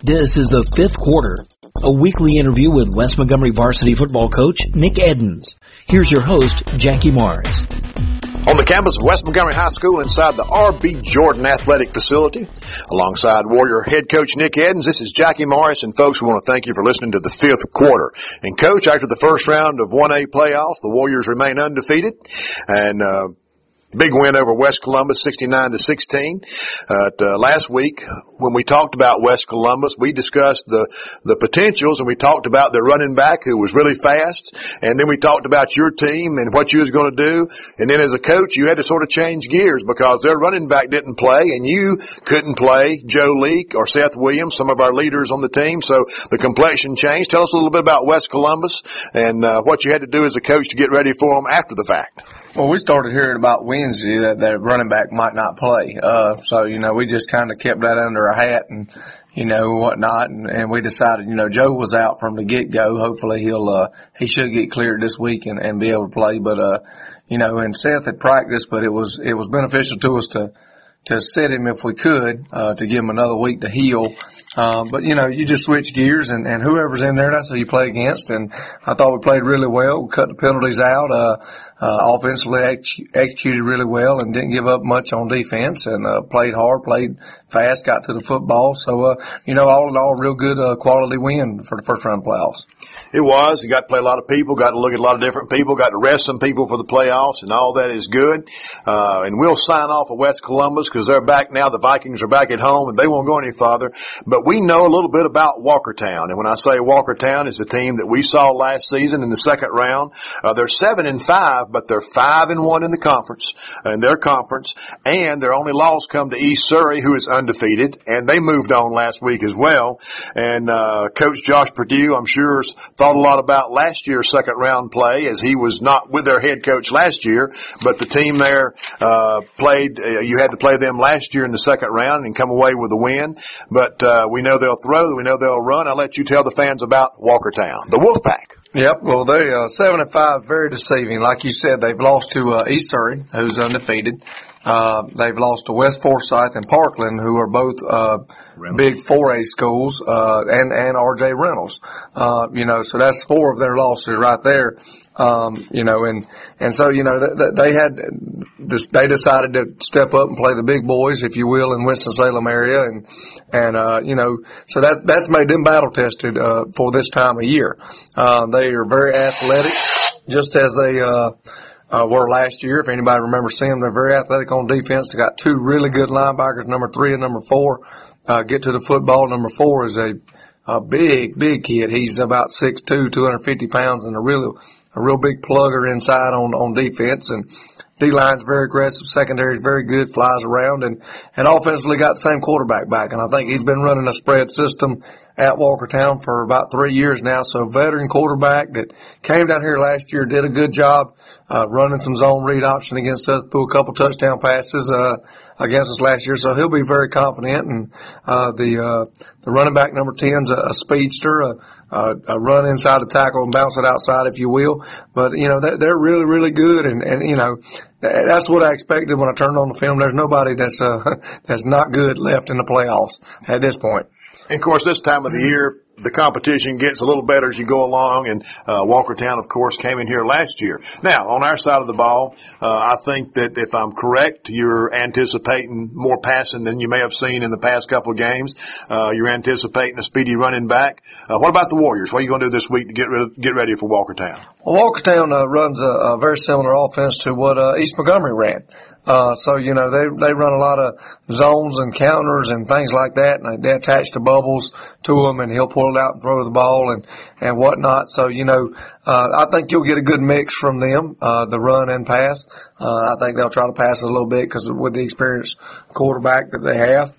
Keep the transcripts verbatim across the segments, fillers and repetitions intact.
This is the fifth quarter, a weekly interview with West Montgomery varsity football coach Nick Edens. Here's your host, Jackie Morris. On the campus of West Montgomery High School inside the R B Jordan Athletic Facility, alongside Warrior head coach Nick Edens, this is Jackie Morris, and folks, we want to thank you for listening to the fifth quarter. And coach, after the first round of one A playoffs, the Warriors remain undefeated, and uh big win over West Columbus, sixty-nine to sixteen. Uh, uh, last week, when we talked about West Columbus, we discussed the, the potentials, and we talked about their running back who was really fast, and then we talked about your team and what you was going to do. And then as a coach, you had to sort of change gears because their running back didn't play, and you couldn't play Joe Leake or Seth Williams, some of our leaders on the team. So the complexion changed. Tell us a little bit about West Columbus and uh, what you had to do as a coach to get ready for them after the fact. Well, we started hearing about Wednesday that their running back might not play. Uh, so, you know, we just kind of kept that under our hat and, you know, whatnot. And, and we decided, you know, Joe was out from the get-go. Hopefully he'll, uh, he should get cleared this week and, and be able to play. But, uh, you know, and Seth had practiced, but it was, it was beneficial to us to, to sit him if we could, uh, to give him another week to heal. Uh, but, you know, you just switch gears, and, and whoever's in there, that's who you play against. And I thought we played really well. We cut the penalties out. Uh, uh, offensively ex- executed really well and didn't give up much on defense, and uh, played hard, played fast, got to the football. So, uh, you know, all in all, real good uh, quality win for the first round playoffs. It was. You got to play a lot of people, got to look at a lot of different people, got to rest some people for the playoffs, and all that is good. Uh, and we'll sign off of West Columbus because they're back now. The Vikings are back at home, and they won't go any farther. But we know a little bit about Walkertown. And when I say Walkertown, it's the team that we saw last season in the second round. Uh, they're seven and five, but they're five and one in the conference, in their conference. And their only loss come to East Surrey, who is undefeated. And they moved on last week as well. And, uh, Coach Josh Purdue, I'm sure, thought a lot about last year's second round play, as he was not with their head coach last year, but the team there, uh, played, uh, you had to play them last year in the second round and come away with a win. But, uh, we know they'll throw, we know they'll run. I'll let you tell the fans about Walkertown, the Wolfpack. Yep, well, they uh, seven and five, very deceiving. Like you said, they've lost to uh, East Surrey, who's undefeated. Uh, they've lost to West Forsyth and Parkland, who are both uh, big four A schools, uh, and and R J Reynolds. Uh, you know, so that's four of their losses right there. Um, you know, and and so you know th- they had this, they decided to step up and play the big boys, if you will, in Winston-Salem area, and and uh, you know, so that that's made them battle tested uh, for this time of year. Uh, they are very athletic, just as they uh, uh, were last year. If anybody remembers seeing them, they're very athletic on defense. They got two really good linebackers, number three and number four. Uh, get to the football. Number four is a, a big, big kid. He's about six two, two hundred fifty pounds, and a real, a real big plugger inside on, on defense. And D-line's very aggressive. Secondary's very good, flies around, and, and offensively got the same quarterback back. And I think he's been running a spread system at Walkertown for about three years now. So veteran quarterback that came down here last year, did a good job, uh, running some zone read option against us, threw a couple touchdown passes, uh, against us last year. So he'll be very confident. And, uh, the, uh, the running back number ten's a, a speedster, a, a, a run inside the tackle and bounce it outside, if you will. But, you know, they're, they're really, really good. And, and, you know, that's what I expected when I turned on the film. There's nobody that's, uh, that's not good left in the playoffs at this point. And, of course, this time of the year, the competition gets a little better as you go along, and uh, Walkertown, of course, came in here last year. Now, on our side of the ball, uh, I think that if I'm correct, you're anticipating more passing than you may have seen in the past couple of games. Uh, you're anticipating a speedy running back. Uh, what about the Warriors? What are you going to do this week to get re- get ready for Walkertown? Well, Walkertown uh, runs a, a very similar offense to what uh, East Montgomery ran. Uh, so, you know, they, they run a lot of zones and counters and things like that, and they attach the bubbles to them, and he'll pull it out and throw the ball and, and whatnot. So, you know, uh, I think you'll get a good mix from them, uh, the run and pass. Uh, I think they'll try to pass it a little bit because with the experienced quarterback that they have.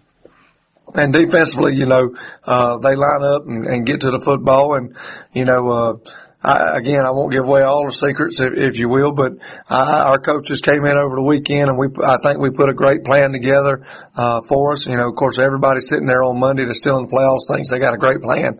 And defensively, you know, uh, they line up and, and get to the football, and, you know, uh, I, again, I won't give away all the secrets, if, if you will, but I, our coaches came in over the weekend, and we I think we put a great plan together uh, for us. You know, of course, everybody sitting there on Monday that's still in the playoffs thinks they got a great plan.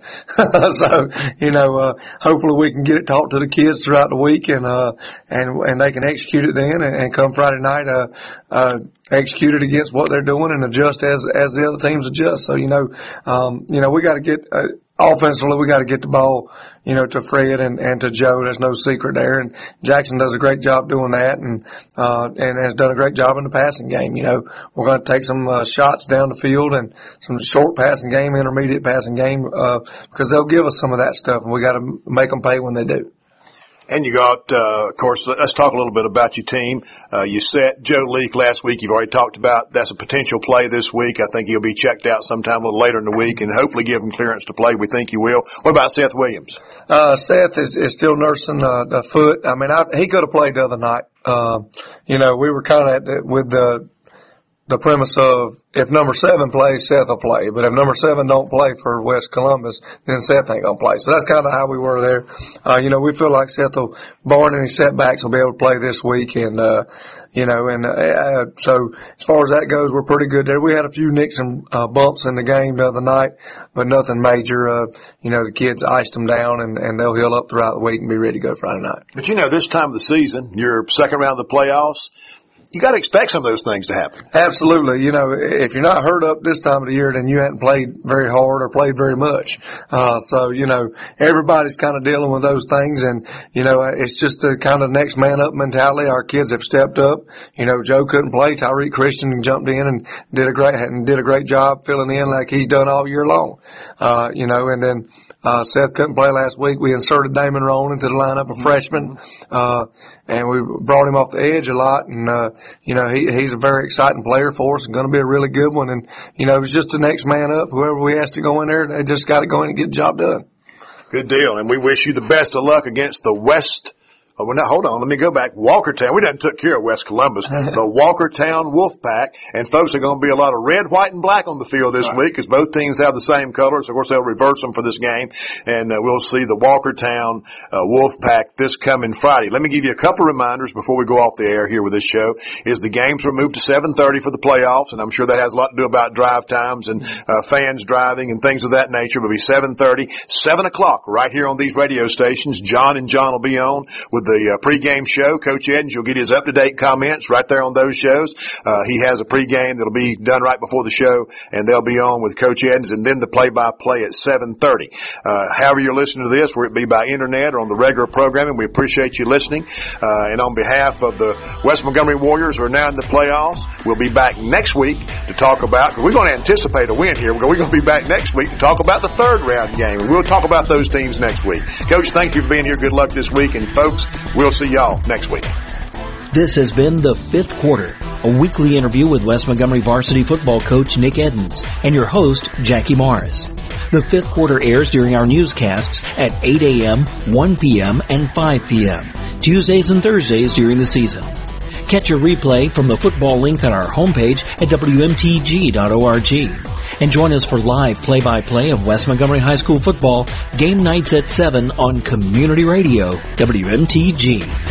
So, you know, uh, hopefully we can get it taught to the kids throughout the week, and uh, and and they can execute it then, and, and come Friday night, uh, uh, execute it against what they're doing and adjust as as the other teams adjust. So, you know, um, you know, we got to get uh, offensively, we got to get the ball, you know, to Fred and, and to Joe. There's no secret there. And Jackson does a great job doing that, and, uh, and has done a great job in the passing game. You know, we're going to take some, uh, shots down the field and some short passing game, intermediate passing game, uh, because they'll give us some of that stuff, and we got to make them pay when they do. And you got, uh, of course, let's talk a little bit about your team. Uh, you set Joe Leak last week. You've already talked about that's a potential play this week. I think he'll be checked out sometime a little later in the week and hopefully give him clearance to play. We think he will. What about Seth Williams? Uh, Seth is, is still nursing uh, a foot. I mean, I, he could have played the other night. Uh, you know, we were kind of with the, the premise of if number seven plays, Seth will play. But if number seven don't play for West Columbus, then Seth ain't going to play. So that's kind of how we were there. Uh, you know, we feel like Seth will, barring any setbacks, will be able to play this week. And, uh, you know, and, uh, so as far as that goes, we're pretty good there. We had a few nicks and, uh, bumps in the game the other night, but nothing major. Uh, you know, the kids iced them down, and, and they'll heal up throughout the week and be ready to go Friday night. But you know, this time of the season, your second round of the playoffs, you got to expect some of those things to happen. Absolutely. You know, if you're not hurt up this time of the year, then you hadn't played very hard or played very much. Uh, so, you know, everybody's kind of dealing with those things, and, you know, it's just the kind of next man up mentality. Our kids have stepped up. You know, Joe couldn't play. Tyreek Christian jumped in and did a great, and did a great job filling in like he's done all year long. Uh, you know, and then, Uh, Seth couldn't play last week. We inserted Damon Roan into the lineup, a freshman, uh, and we brought him off the edge a lot. And, uh, you know, he, he's a very exciting player for us and going to be a really good one. And, you know, it's just the next man up. Whoever we asked to go in there, they just got to go in and get the job done. Good deal. And we wish you the best of luck against the West. Oh, well, now, hold on. Let me go back. Walkertown. We done took care of West Columbus. The Walkertown Wolfpack. And, folks, are going to be a lot of red, white, and black on the field this right. week because both teams have the same colors. Of course, they'll reverse them for this game. And uh, we'll see the Walkertown uh, Wolfpack this coming Friday. Let me give you a couple reminders before we go off the air here with this show. Is the games were moved to seven thirty for the playoffs, and I'm sure that has a lot to do about drive times and uh, fans driving and things of that nature. It'll be seven thirty, seven o'clock right here on these radio stations. John and John will be on with the uh, pregame show. Coach Edens, you'll get his up-to-date comments right there on those shows. Uh, he has a pregame that'll be done right before the show, and they'll be on with Coach Edens, and then the play-by-play at seven thirty. Uh, however you're listening to this, whether it be by internet or on the regular programming, we appreciate you listening. Uh, and on behalf of the West Montgomery Warriors, who are now in the playoffs, we'll be back next week to talk about, because we're going to anticipate a win here. We're going to be back next week to talk about the third round game, and we'll talk about those teams next week. Coach, thank you for being here. Good luck this week, and folks, we'll see y'all next week. This has been The Fifth Quarter, a weekly interview with West Montgomery varsity football coach Nick Edens and your host, Jackie Morris. The Fifth Quarter airs during our newscasts at eight a.m., one p.m., and five p.m., Tuesdays and Thursdays during the season. Catch a replay from the football link on our homepage at W M T G dot org. And join us for live play-by-play of West Montgomery High School football game nights at seven on Community Radio, W M T G.